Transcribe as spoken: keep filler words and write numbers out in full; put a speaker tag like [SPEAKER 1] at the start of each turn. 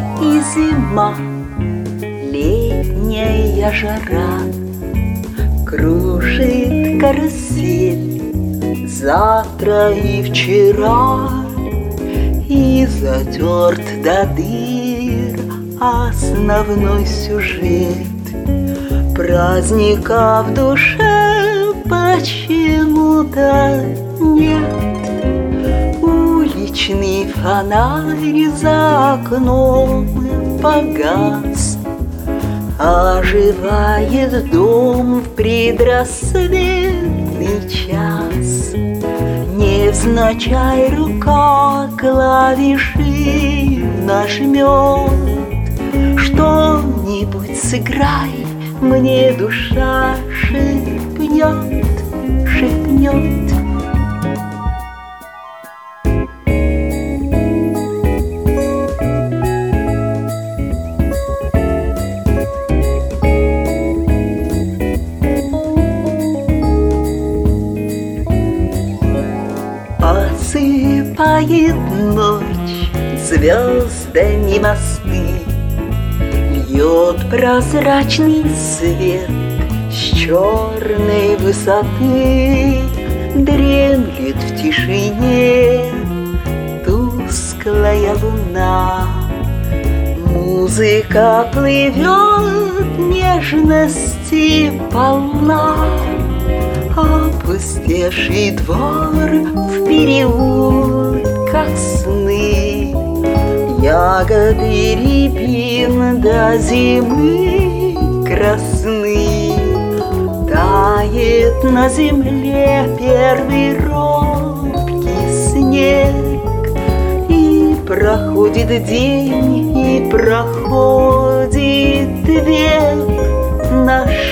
[SPEAKER 1] и зима, летняя жара. Кружит карусель завтра и вчера, и затерт до дыр основной сюжет. Праздника в душе почему-то нет. Уличный фонарь за окном погас, оживает дом в предрассветный час. Невзначай рука клавиши нажмет. Что-нибудь сыграй, мне душа шепнет, шепнет. Осыпает ночь звездами мосты, льет прозрачный свет с черной высоты. Дремлет в тишине тусклая луна. Музыка плывет, нежности полна. Опустевший двор в переулках сны, ягоды рябин до зимы красны. Тает на земле первый робкий снег, и проходит день, и проходит век наш.